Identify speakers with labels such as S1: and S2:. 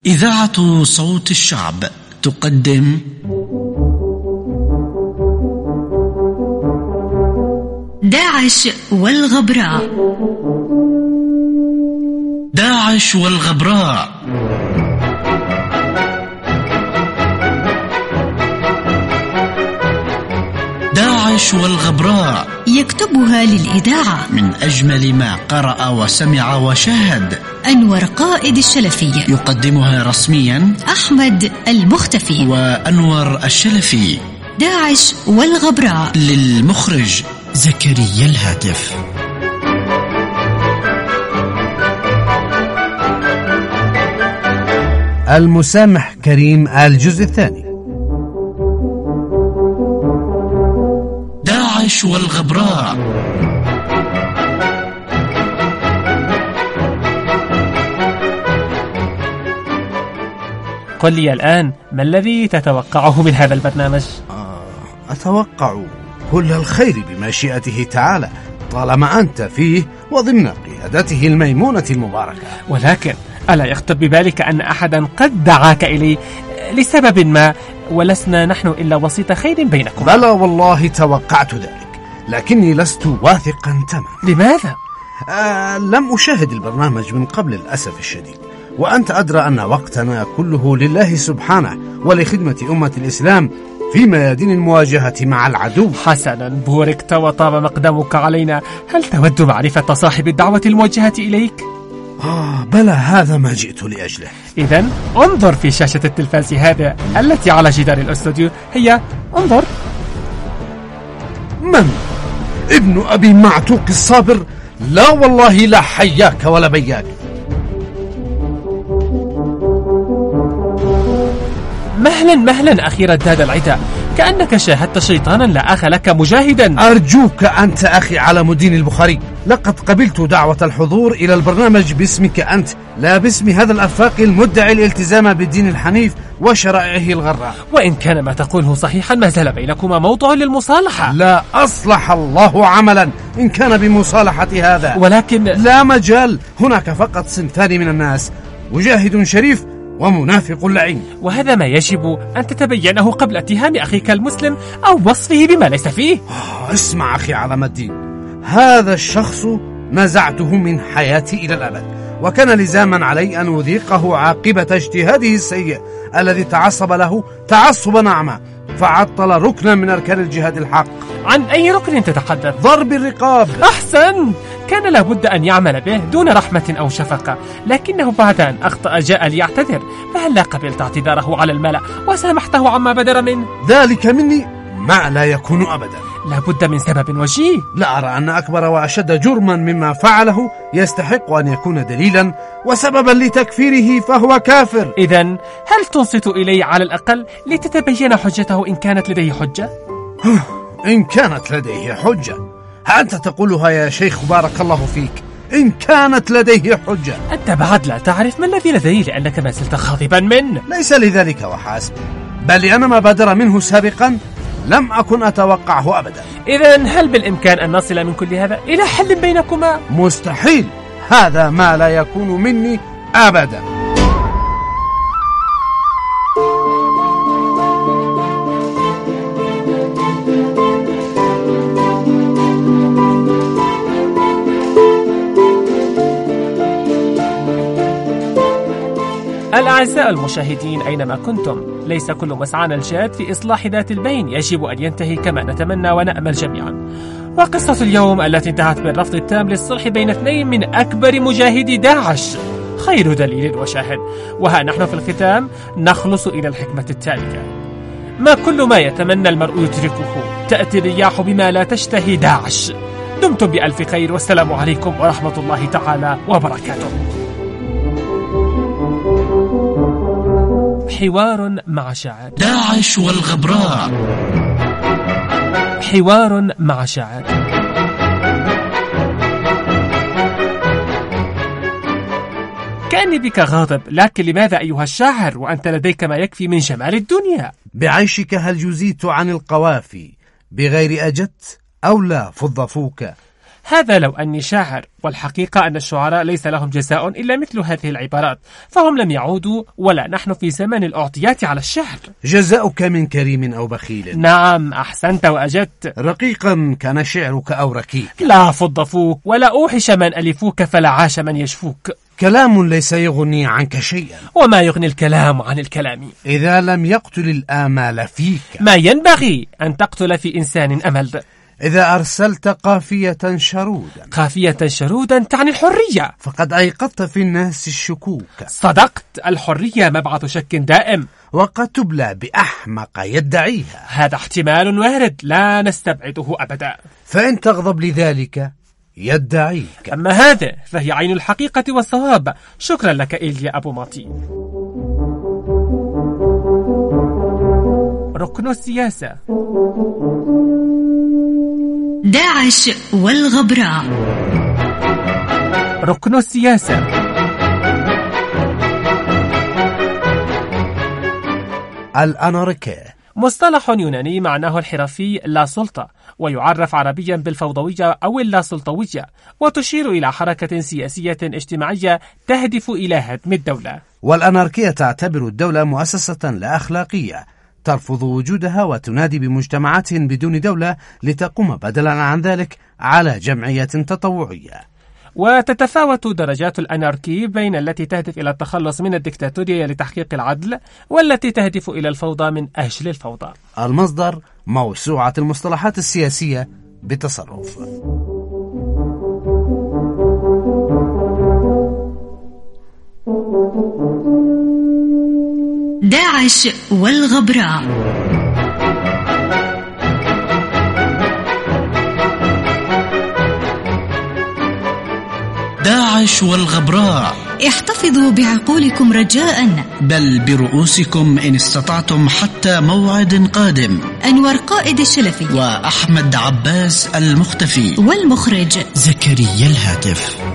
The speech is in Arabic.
S1: إذاعة صوت الشعب تقدم
S2: داعش والغبراء.
S1: داعش والغبراء. داعش والغبراء
S2: يكتبها للإذاعة
S1: من أجمل ما قرأ وسمع وشاهد
S2: أنور قائد الشلفي.
S1: يقدمها رسميا
S2: أحمد المختفي
S1: وأنور الشلفي.
S2: داعش والغبراء
S1: للمخرج زكريا الهاتف.
S3: المسامح كريم الجزء الثاني.
S1: داعش والغبراء.
S4: قل لي الآن، ما الذي تتوقعه من هذا البرنامج؟
S3: أتوقع كل الخير بمشيئته تعالى طالما أنت فيه وضمن قيادته الميمونة المباركة.
S4: ولكن ألا يخطر ببالك أن أحدا قد دعاك إلي لسبب ما، ولسنا نحن إلا وسيط خير بينكم؟
S3: بلى والله توقعت ذلك، لكني لست واثقا تماما.
S4: لماذا؟
S3: لم أشاهد البرنامج من قبل للأسف الشديد، وأنت أدرى أن وقتنا كله لله سبحانه ولخدمة أمة الإسلام في ميادين المواجهة مع العدو.
S4: حسنا، بوركت وطاب مقدمك علينا. هل تود معرفة صاحب الدعوة الموجهة إليك؟
S3: بلى، هذا ما جئت لأجله.
S4: إذن انظر في شاشة التلفاز هذا التي على جدار الاستوديو. هيا انظر.
S3: من؟ ابن أبي معتوق الصابر؟ لا والله، لا حياك ولا بياك.
S4: مهلا أخي رداد العدا، كأنك شاهدت شيطانا لا أخ لك مجاهدا.
S3: أرجوك أنت أخي علم الدين البخاري، لقد قبلت دعوة الحضور إلى البرنامج باسمك أنت، لا باسم هذا الأفاق المدعي الالتزام بالدين الحنيف وشرائعه الغراء.
S4: وإن كان ما تقوله صحيحا، ما زال بينكما موضوع للمصالحة.
S3: لا، أصلح الله عملا إن كان بمصالحة هذا،
S4: ولكن
S3: لا مجال. هناك فقط صنفان من الناس، مجاهد شريف ومنافق لعين،
S4: وهذا ما يجب أن تتبينه قبل اتهام أخيك المسلم أو وصفه بما ليس فيه.
S3: اسمع أخي علم الدين، هذا الشخص نزعته من حياتي إلى الأبد، وكان لزاما علي أن أذيقه عاقبة اجتهاده السيء الذي تعصب له تعصبا أعمى، فعطل ركنا من أركان الجهاد الحق.
S4: عن أي ركن تتحدث؟
S3: ضرب الرقاب.
S4: أحسن، كان لابد أن يعمل به دون رحمة أو شفقة، لكنه بعد أن أخطأ جاء ليعتذر، فهل لا قبلت اعتذاره على الملأ وسامحته عما بدر منه؟
S3: ذلك مني ما لا يكون أبدا.
S4: لابد من سبب وجيه.
S3: لا أرى أن أكبر وأشد جرما مما فعله يستحق أن يكون دليلا وسببا لتكفيره، فهو كافر.
S4: إذن هل تنصت إلي على الأقل لتتبين حجته إن كانت لديه حجة؟
S3: إن كانت لديه حجة؟ أنت تقولها يا شيخ بارك الله فيك، إن كانت لديه حجة.
S4: أنت بعد لا تعرف ما الذي لديه، لأنك ما زلت خاطبا منه.
S3: ليس لذلك وحسب، بل لأن ما بدر منه سابقا لم أكن أتوقعه أبدا.
S4: إذن هل بالإمكان أن نصل من كل هذا إلى حل بينكما؟
S3: مستحيل، هذا ما لا يكون مني أبدا.
S4: الأعزاء المشاهدين أينما كنتم، ليس كل مسعانا الجاد في إصلاح ذات البين يجب أن ينتهي كما نتمنى ونأمل جميعا. وقصة اليوم التي انتهت بالرفض التام للصلح بين اثنين من أكبر مجاهدي داعش خير دليل وشاهد. وها نحن في الختام نخلص إلى الحكمة التالية: ما كل ما يتمنى المرء يدركه، تأتي الرياح بما لا تشتهي داعش. دمتم بألف خير، والسلام عليكم ورحمة الله تعالى وبركاته. حوار مع شاعر.
S1: داعش والغبراء.
S4: حوار مع شاعر. كأني بك غاضب، لكن لماذا أيها الشاعر وأنت لديك ما يكفي من جمال الدنيا؟
S3: بعيشك هل جزيت عن القوافي، بغير أجت أو لا فض فوك.
S4: هذا لو أني شاعر، والحقيقة أن الشعراء ليس لهم جزاء إلا مثل هذه العبارات، فهم لم يعودوا ولا نحن في زمن الأعطيات على الشعر.
S3: جزاؤك من كريم أو بخيل.
S4: نعم، أحسنت وأجدت.
S3: رقيقا كان شعرك أو ركيك.
S4: لا فض فوك ولا أوحش من ألفوك فلا عاش من يشفوك.
S3: كلام ليس يغني عنك شيئا.
S4: وما يغني الكلام عن الكلام
S3: إذا لم يقتل الآمال فيك.
S4: ما ينبغي أن تقتل في إنسان أمل.
S3: إذا أرسلت قافية شرودا.
S4: قافية شرودا تعني الحرية.
S3: فقد أيقظت في الناس الشكوك.
S4: صدقت، الحرية مبعث شك دائم،
S3: وقد تبلى بأحمق يدعيها.
S4: هذا احتمال وارد لا نستبعده أبدا.
S3: فإن تغضب لذلك يدعيك.
S4: أما هذا فهي عين الحقيقة والصواب. شكرا لك إيليا أبو ماطي. ركن السياسة.
S2: داعش والغبراء.
S4: ركن السياسة.
S3: الأناركية
S4: مصطلح يوناني معناه الحرفي لا سلطة، ويعرف عربيا بالفوضوية أو اللا سلطوية، وتشير إلى حركة سياسية اجتماعية تهدف إلى هدم الدولة.
S3: والأناركية تعتبر الدولة مؤسسة لا أخلاقية ترفض وجودها وتنادي بمجتمعات بدون دولة لتقوم بدلا عن ذلك على جمعية تطوعية.
S4: وتتفاوت درجات الأناركي بين التي تهدف إلى التخلص من الدكتاتورية لتحقيق العدل، والتي تهدف إلى الفوضى من أجل الفوضى.
S3: المصدر موسوعة المصطلحات السياسية بتصرف.
S2: داعش والغبراء.
S1: داعش والغبراء.
S2: احتفظوا بعقولكم رجاء،
S1: بل برؤوسكم إن استطعتم، حتى موعد قادم.
S2: أنور قائد الشلفي
S1: وأحمد عباس المختفي،
S2: والمخرج
S1: زكريا الهاتف.